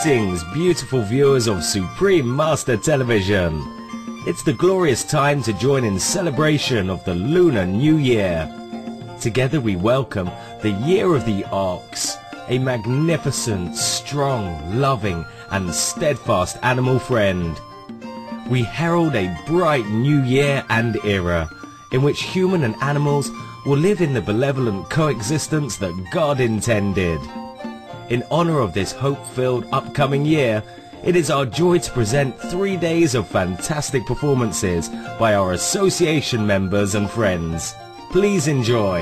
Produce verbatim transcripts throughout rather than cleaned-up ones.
Greetings, beautiful viewers of Supreme Master Television. It's the glorious time to join in celebration of the Lunar New Year. Together we welcome the Year of the Ox, a magnificent, strong, loving and steadfast animal friend. We herald a bright new year and era in which human and animals will live in the benevolent coexistence that God intended. In honor of this hope-filled upcoming year, it is our joy to present three days of fantastic performances by our association members and friends. Please enjoy.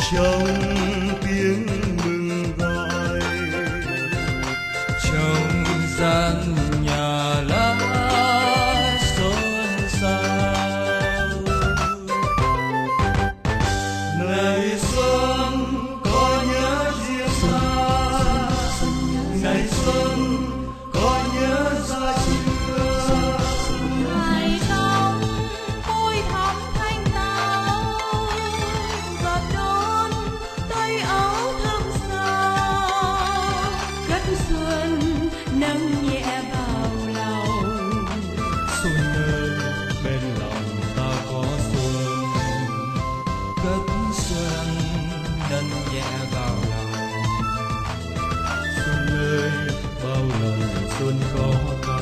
trong tiếng mừng gọi, trong gian nhà lá xôn xao. Ngày xuân có nhớ riêng xa, ngày xuân có nhớ ra chưa? ngày đông vui thắm thanh tao và đón tay áo thơm sao, cất xuân nâng nhẹ vào lòng. Xuân ơi, bên lòng ta có xuân, cất xuân nâng nhẹ vào lòng. Xuân ơi, bao lần xuân có ta.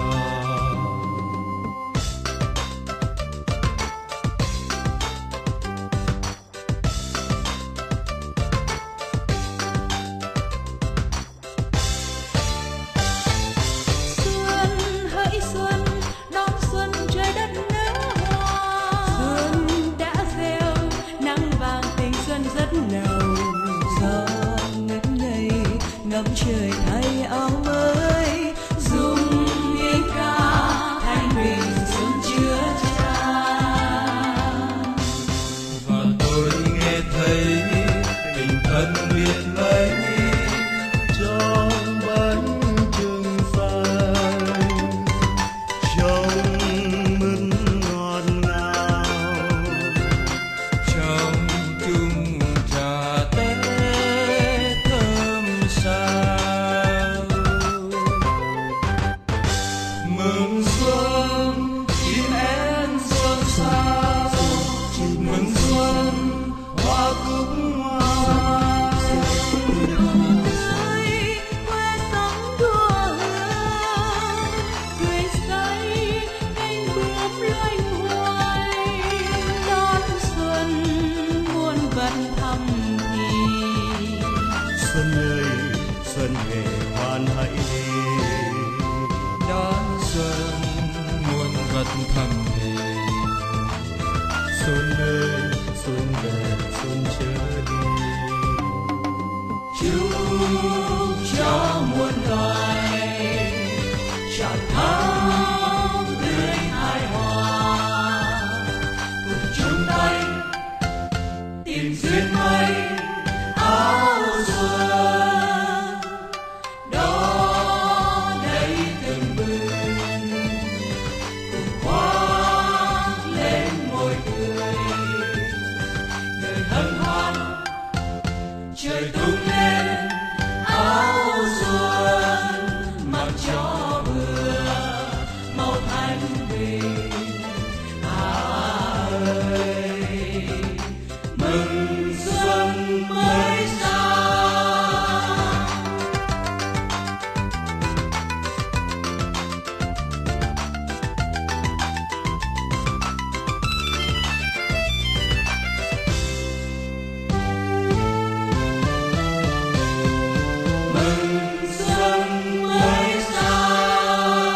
Xuân hỡi xuân, đón xuân trời đất nở hoa. Xuân đã gieo nắng vàng tình xuân rất nồng. Gió ngất ngây ngắm trời thay áo mới, dung tiếng ca thanh bình xuân chứa chan. Và tôi nghe thấy tình thân biết mấy Trong bánh trưng phai, trong mứt ngọt ngào, trong chung trà tết thơm sao. mừng xuân chim én xuân sao, mừng xuân hoa cúc hoa. Ơi quê sống đua hương, cười say cánh bướm loay hoay. Đón xuân muôn vật thầm thì. Xuân ơi, xuân về hoan hãy đi. Đón xuân muôn vật thầm thì. Xuân ơi, xuân về xuân chớ đi. Chúc cho muôn loài tràn thắm tươi hài hòa, cùng chung tay tìm duyên may áo xuân. Đó đây từng bừng cùng khoác lên môi cười, đời hân hoan trời tung lên áo xuân, mặc cho bừa màu thanh bình. À ơi, mừng xuân mới sang. Mừng xuân mới sang.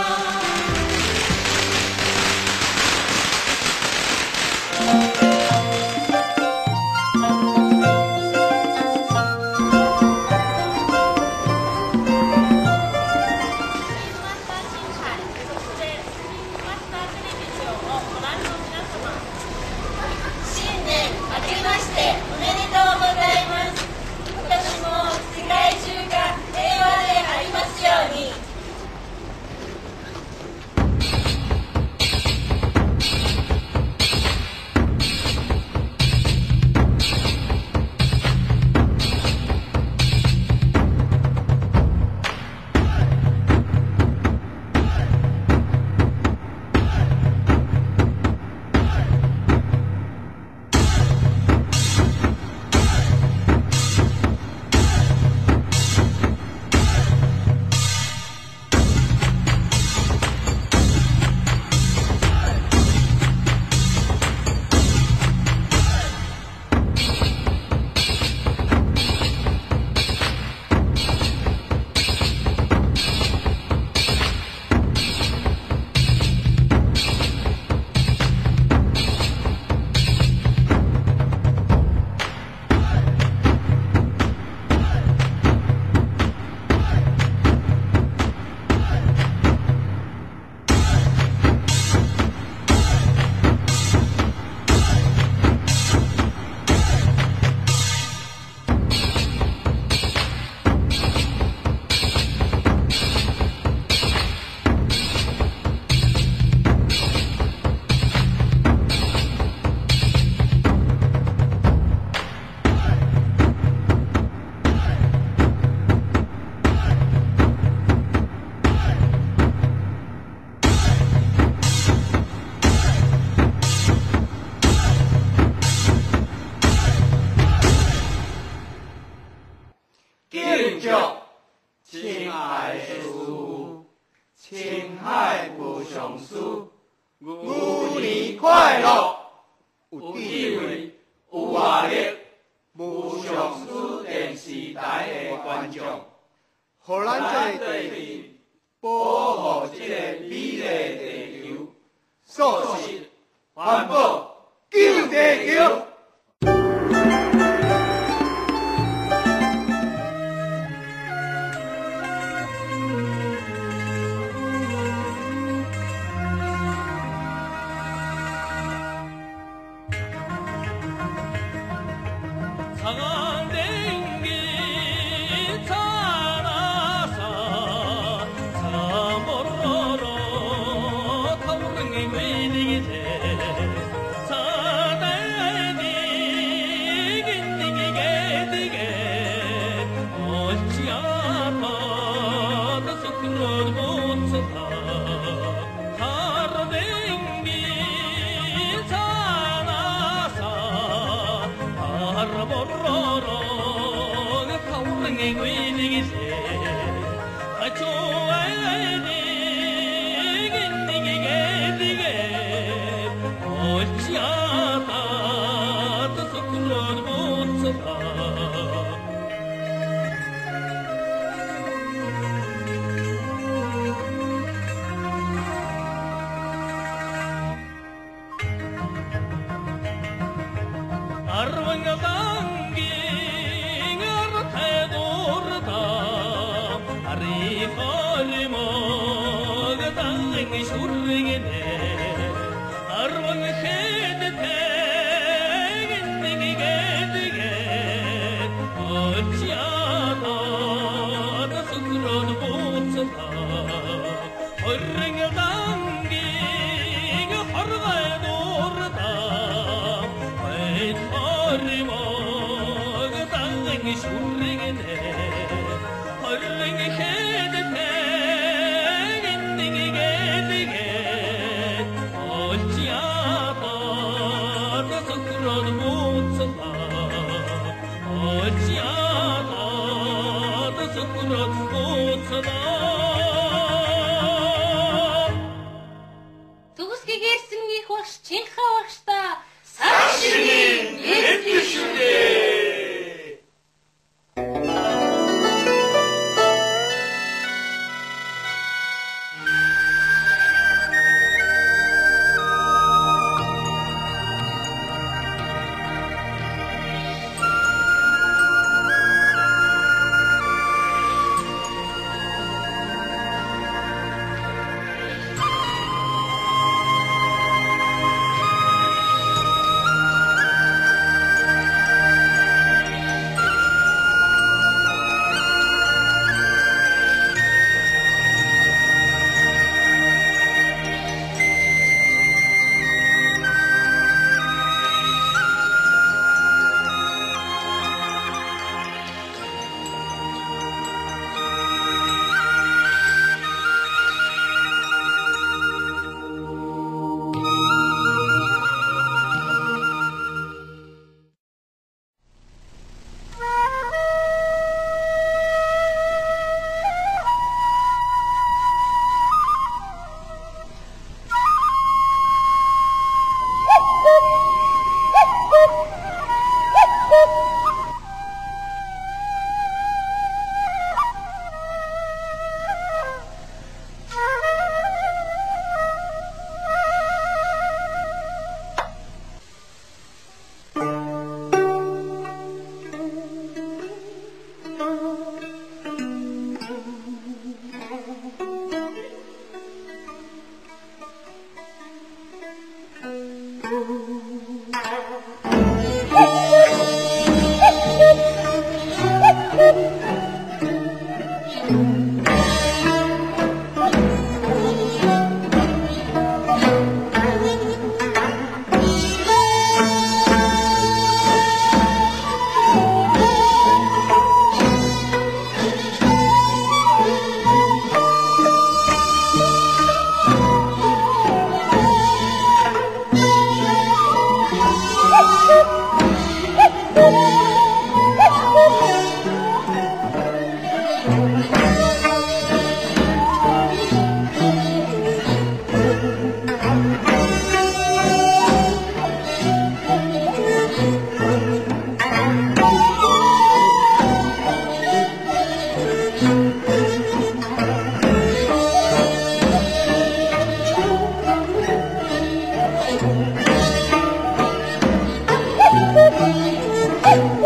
庆祝亲爱的师父，青海无上师，牛年快乐！有智慧，有活力，无上师电视台的观众，互咱在地保护这个美丽地球，素食环保救地球。 사실은 예쁘시네.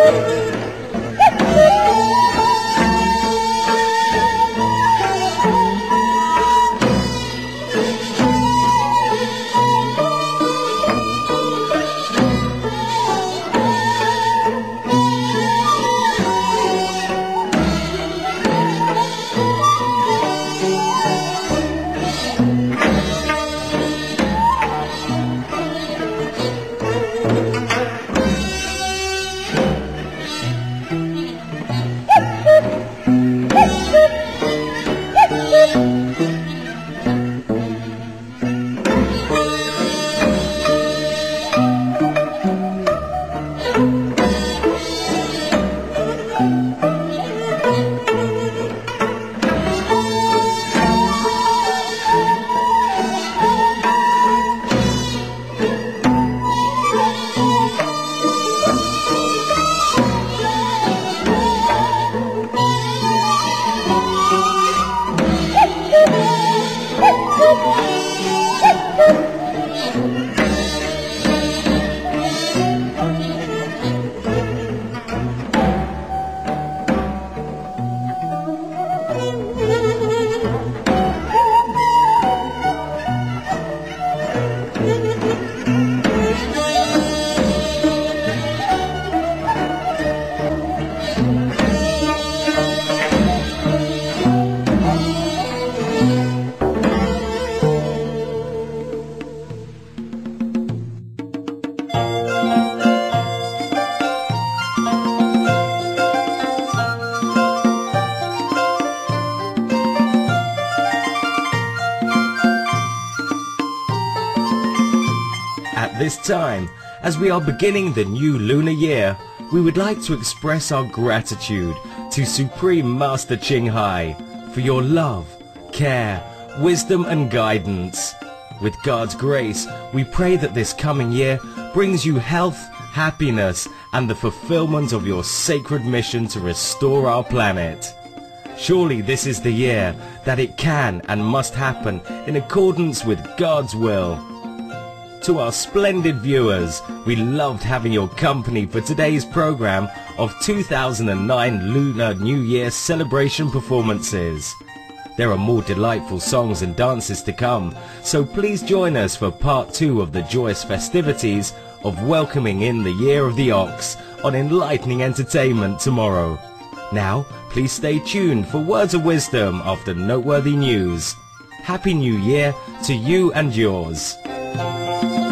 At this time, as we are beginning the new lunar year, we would like to express our gratitude to Supreme Master Ching Hai for your love, care, wisdom and guidance. With God's grace, we pray that this coming year brings you health, happiness and the fulfillment of your sacred mission to restore our planet. Surely this is the year that it can and must happen in accordance with God's will. To our splendid viewers, we loved having your company for today's program of two thousand nine Lunar New Year celebration performances. There are more delightful songs and dances to come, so please join us for part two of the joyous festivities of welcoming in the Year of the Ox on Enlightening Entertainment tomorrow. Now, please stay tuned for words of wisdom after noteworthy news. Happy New Year to you and yours.